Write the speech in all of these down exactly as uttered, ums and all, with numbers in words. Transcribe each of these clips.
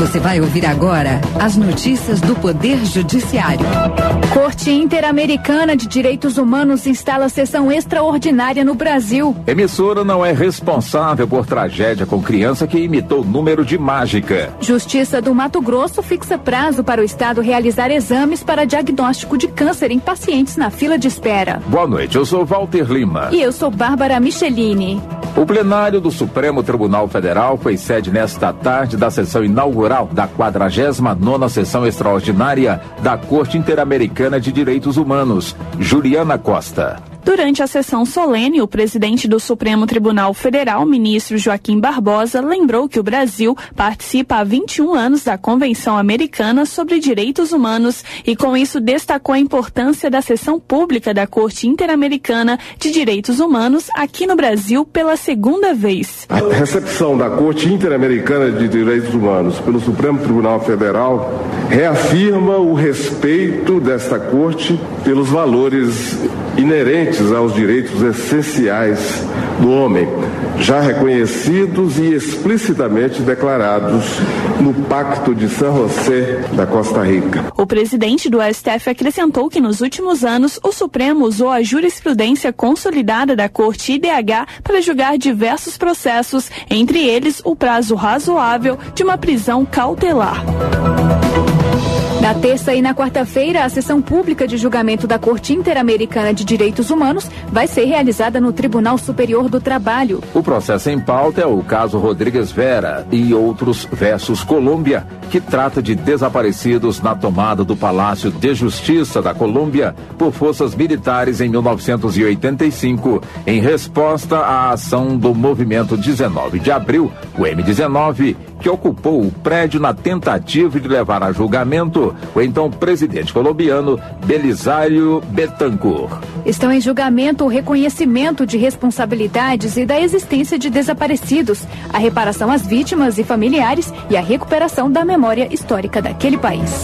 Você vai ouvir agora as notícias do Poder Judiciário. Corte Interamericana de Direitos Humanos instala sessão extraordinária no Brasil. Emissora não é responsável por tragédia com criança que imitou número de mágica. Justiça do Mato Grosso fixa prazo para o Estado realizar exames para diagnóstico de câncer em pacientes na fila de espera. Boa noite, eu sou Walter Lima. E eu sou Bárbara Michelini. O plenário do Supremo Tribunal Federal foi sede nesta tarde da sessão inaugural da quadragésima nona sessão extraordinária da Corte Interamericana de Direitos Humanos, Juliana Costa. Durante a sessão solene, o presidente do Supremo Tribunal Federal, ministro Joaquim Barbosa, lembrou que o Brasil participa há vinte e um anos da Convenção Americana sobre Direitos Humanos e, com isso, destacou a importância da sessão pública da Corte Interamericana de Direitos Humanos aqui no Brasil pela segunda vez. A recepção da Corte Interamericana de Direitos Humanos pelo Supremo Tribunal Federal reafirma o respeito desta Corte pelos valores inerentes aos direitos essenciais do homem, já reconhecidos e explicitamente declarados no Pacto de San José da Costa Rica. O presidente do S T F acrescentou que nos últimos anos o Supremo usou a jurisprudência consolidada da Corte I D H para julgar diversos processos, entre eles o prazo razoável de uma prisão cautelar. Na terça e na quarta-feira, a sessão pública de julgamento da Corte Interamericana de Direitos Humanos vai ser realizada no Tribunal Superior do Trabalho. O processo em pauta é o caso Rodrigues Vera e outros versus Colômbia, que trata de desaparecidos na tomada do Palácio de Justiça da Colômbia por forças militares em mil novecentos e oitenta e cinco, em resposta à ação do Movimento dezenove de abril, o M dezenove, que ocupou o prédio na tentativa de levar a julgamento o então presidente colombiano Belisário Betancourt. Estão em julgamento o reconhecimento de responsabilidades e da existência de desaparecidos, a reparação às vítimas e familiares e a recuperação da memória histórica daquele país.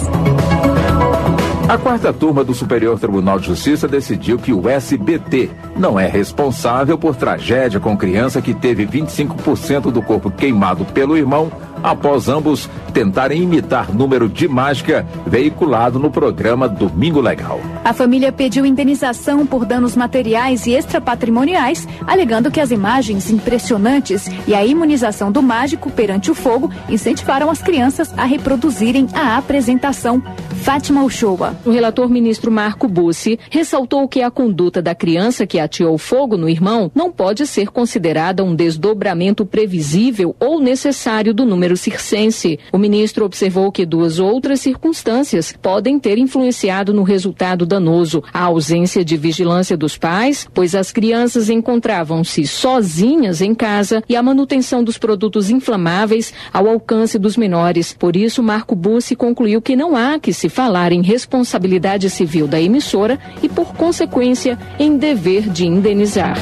A quarta turma do Superior Tribunal de Justiça decidiu que o S B T não é responsável por tragédia com criança que teve vinte e cinco por cento do corpo queimado pelo irmão após ambos tentarem imitar número de mágica veiculado no programa Domingo Legal. A família pediu indenização por danos materiais e extrapatrimoniais, alegando que as imagens impressionantes e a imunização do mágico perante o fogo incentivaram as crianças a reproduzirem a apresentação. Fátima Uchoa. O relator ministro Marco Bussi ressaltou que a conduta da criança que ateou fogo no irmão não pode ser considerada um desdobramento previsível ou necessário do número circense. O ministro observou que duas outras circunstâncias podem ter influenciado no resultado danoso: a ausência de vigilância dos pais, pois as crianças encontravam-se sozinhas em casa, e a manutenção dos produtos inflamáveis ao alcance dos menores. Por isso, Marco Bussi concluiu que não há que se falar em responsabilidade civil da emissora e, por consequência, em dever de indenizar.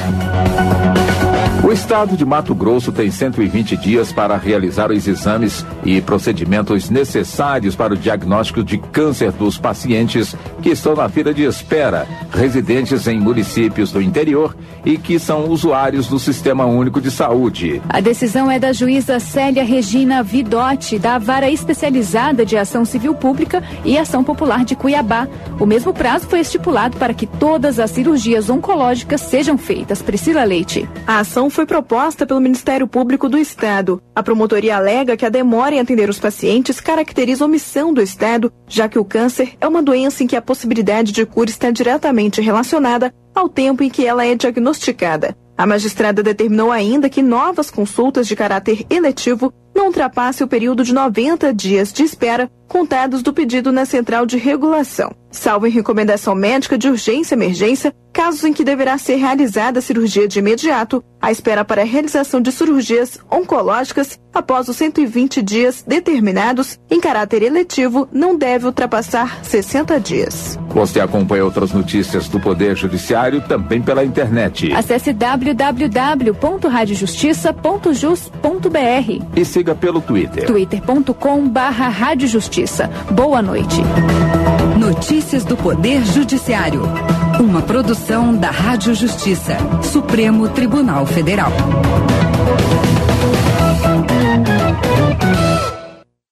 O estado de Mato Grosso tem cento e vinte dias para realizar os exames e procedimentos necessários para o diagnóstico de câncer dos pacientes que estão na fila de espera, residentes em municípios do interior e que são usuários do Sistema Único de Saúde. A decisão é da juíza Célia Regina Vidotti, da Vara Especializada de Ação Civil Pública e Ação Popular de Cuiabá. O mesmo prazo foi estipulado para que todas as cirurgias oncológicas sejam feitas. Priscila Leite. A ação foi proposta pelo Ministério Público do Estado. A promotoria alega que a demora em atender os pacientes caracteriza omissão do Estado, já que o câncer é uma doença em que a possibilidade de cura está diretamente relacionada ao tempo em que ela é diagnosticada. A magistrada determinou ainda que novas consultas de caráter eletivo não ultrapassem o período de noventa dias de espera contados do pedido na central de regulação, salvo em recomendação médica de urgência e emergência, casos em que deverá ser realizada a cirurgia de imediato. A espera para a realização de cirurgias oncológicas após os cento e vinte dias determinados em caráter eletivo não deve ultrapassar sessenta dias. Você acompanha outras notícias do Poder Judiciário também pela internet. Acesse w w w ponto rádio justiça ponto jus ponto b r e siga pelo Twitter. twitter ponto com barra rádio justiça. Boa noite. Notícias do Poder Judiciário. Uma produção da Rádio Justiça, Supremo Tribunal Federal.